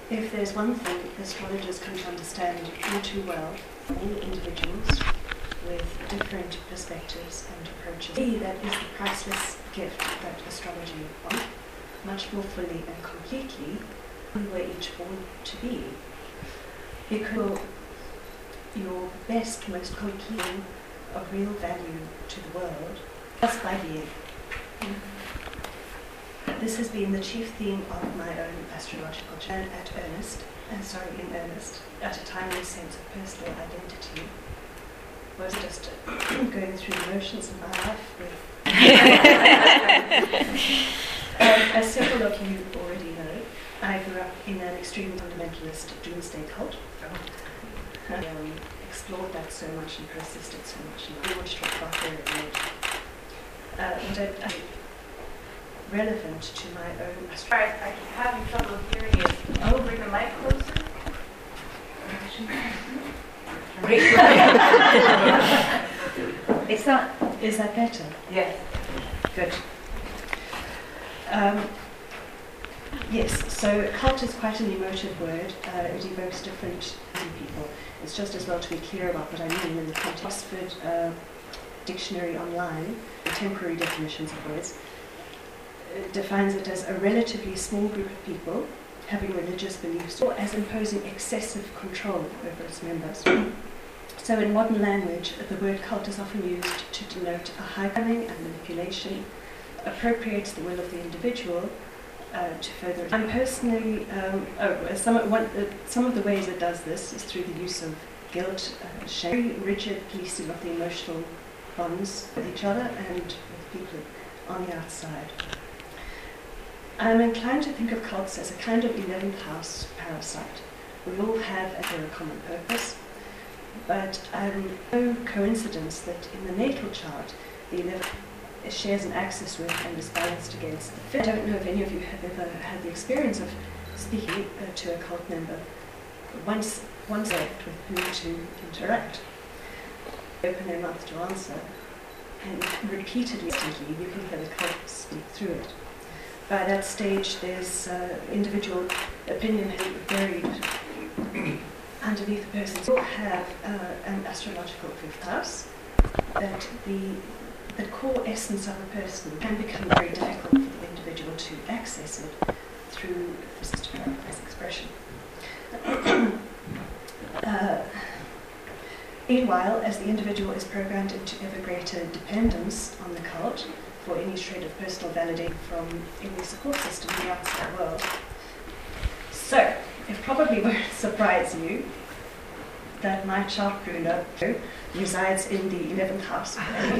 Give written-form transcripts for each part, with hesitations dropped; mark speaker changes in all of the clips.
Speaker 1: If there's one thing astrologers come to understand all too well, many individuals with different perspectives and approaches, that is the priceless gift that astrology offers, much more fully and completely than we're each born to be. Because your best, most complete of real value to the world just by being. This has been the chief theme of my own astrological journey in earnest, at a timely sense of personal identity, was just going through the motions of my life with as several of you already know, I grew up in an extreme fundamentalist doomsday cult. Explored that so much and persisted so much, and I want to talk about that relevant to my own astrology.
Speaker 2: I keep having trouble hearing you. Oh, bring the mic closer.
Speaker 1: It's not. Is that better?
Speaker 2: Yes.
Speaker 1: Good. Yes, so cult is quite an emotive word. It evokes different people. It's just as well to be clear about what I mean in the context. Oxford Dictionary Online, contemporary definitions of words, defines it as a relatively small group of people having religious beliefs or as imposing excessive control over its members. So in modern language, the word cult is often used to denote a high cunning and manipulation, appropriates the will of the individual to further. I'm personally, some of the ways it does this is through the use of guilt, shame, rigid policing of the emotional bonds with each other and with people on the outside. I'm inclined to think of cults as a kind of 11th house parasite. We all have a very common purpose, but no coincidence that in the natal chart, the 11th shares an axis with and is balanced against the 5th. I don't know if any of you have ever had the experience of speaking to a cult member once left with whom to interact. Open their mouth to answer, and repeatedly, you can hear the cult speak through it. By that stage, there's individual opinion varied underneath the person. We all have an astrological 5th house, that the core essence of a person can become very difficult for the individual to access it through the system of expression. Meanwhile, as the individual is programmed into ever greater dependence on the cult for any shred of personal validation from any support system in the outside world. So, it probably won't surprise you that my chart ruler resides in the 11th house.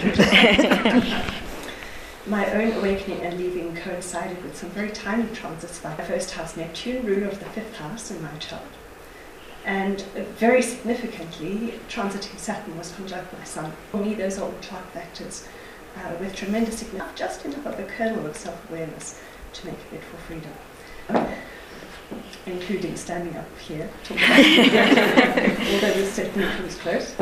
Speaker 1: My own awakening and leaving coincided with some very tiny transits by my first house Neptune, ruler of the 5th house in my chart. And very significantly, transiting Saturn was conjunct my Sun. For me, those are all chart factors with tremendous significance, just enough of a kernel of self-awareness to make a bid for freedom. Including standing up here, talking about although this certainly comes close.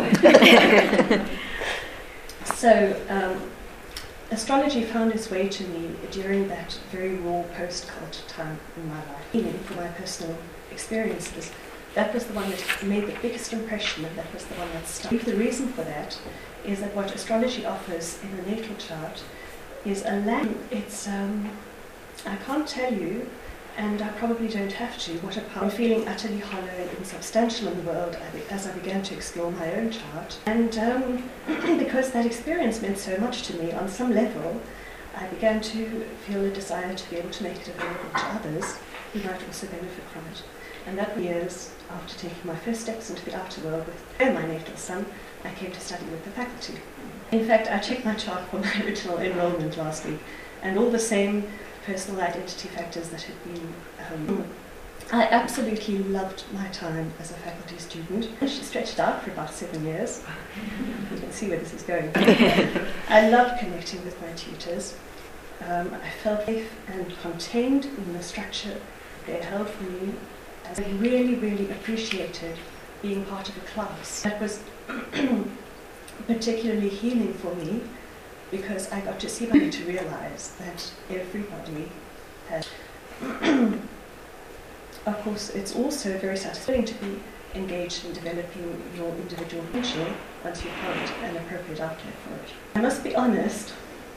Speaker 1: So, astrology found its way to me during that very raw post-cult time in my life. Meaning, for my personal experiences, that was the one that made the biggest impression, and that was the one that stuck. The reason for that is that what astrology offers in the natal chart is a it's, I can't tell you, and I probably don't have to, what a power. I'm feeling utterly hollow and insubstantial in the world as I began to explore my own chart. And because that experience meant so much to me on some level, I began to feel a desire to be able to make it available to others who might also benefit from it. And that was years after taking my first steps into the outer world with my natal Sun, I came to study with the faculty. In fact, I checked my chart for my original enrollment last week, and all the same personal identity factors that had been. I absolutely loved my time as a faculty student. She stretched out for about 7 years. You can see where this is going. I loved connecting with my tutors. I felt safe and contained in the structure they held for me. I really, really appreciated being part of a class. That was particularly healing for me, because I got to see to realize that everybody has of course, it's also very satisfying to be engaged in developing your individual potential once you found an appropriate outlet for it. I must be honest,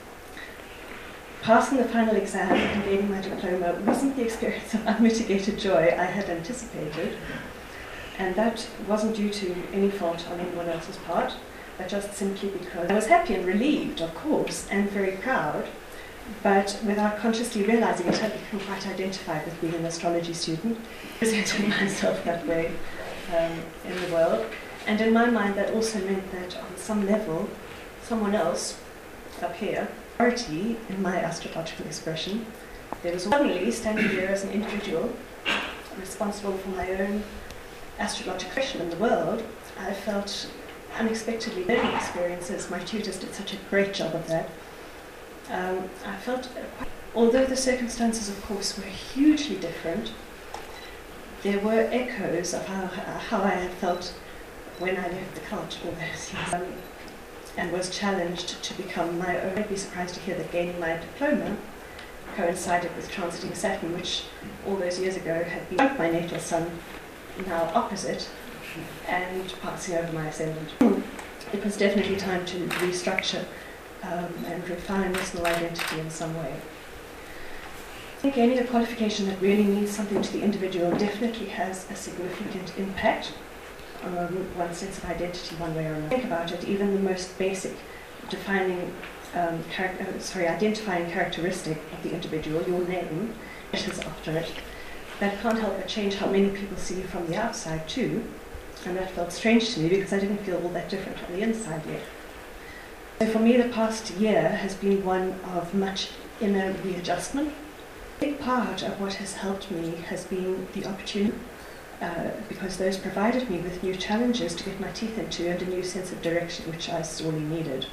Speaker 1: passing the final exam and gaining my diploma wasn't the experience of unmitigated joy I had anticipated, and that wasn't due to any fault on anyone else's part, but just simply because I was happy and relieved, of course, and very proud, but without consciously realizing it, I'd become quite identified with being an astrology student, presenting myself that way in the world. And in my mind, that also meant that on some level, someone else up here, authority in my astrological expression, there was suddenly standing there as an individual responsible for my own astrological expression in the world. I felt unexpectedly learning experiences. My tutors did such a great job of that. I felt, although the circumstances, of course, were hugely different, there were echoes of how I had felt when I left the cult all those years, and was challenged to become my own. I'd be surprised to hear that gaining my diploma coincided with transiting Saturn, which all those years ago had been my natal sun, now opposite, and passing over my ascendant. It was definitely time to restructure and refine personal identity in some way. I think gaining a qualification that really means something to the individual definitely has a significant impact on one's sense of identity one way or another. Think about it, even the most basic defining, identifying characteristic of the individual, your name, letters after it, that can't help but change how many people see you from the outside too, and that felt strange to me because I didn't feel all that different on the inside yet. So for me, the past year has been one of much inner readjustment. A big part of what has helped me has been the opportunity, because those provided me with new challenges to get my teeth into and a new sense of direction, which I sorely needed.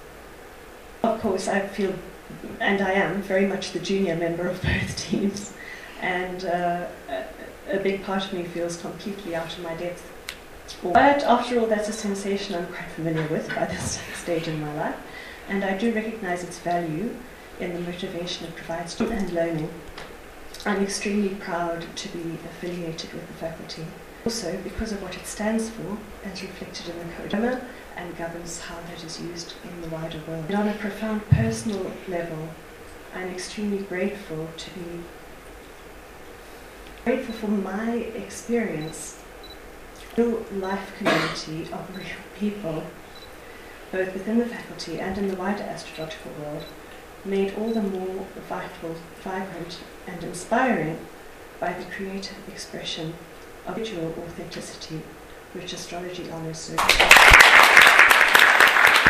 Speaker 1: Of course, I feel, and I am, very much the junior member of both teams, and a big part of me feels completely out of my depth. But after all, that's a sensation I'm quite familiar with by this stage in my life, and I do recognize its value in the motivation it provides to and learning. I'm extremely proud to be affiliated with the faculty, also because of what it stands for, as reflected in the code, and governs how that is used in the wider world. And on a profound personal level, I'm extremely grateful for my experience, real life community of real people, both within the faculty and in the wider astrological world, made all the more vital, vibrant, and inspiring by the creative expression of individual authenticity, which astrology honors so much.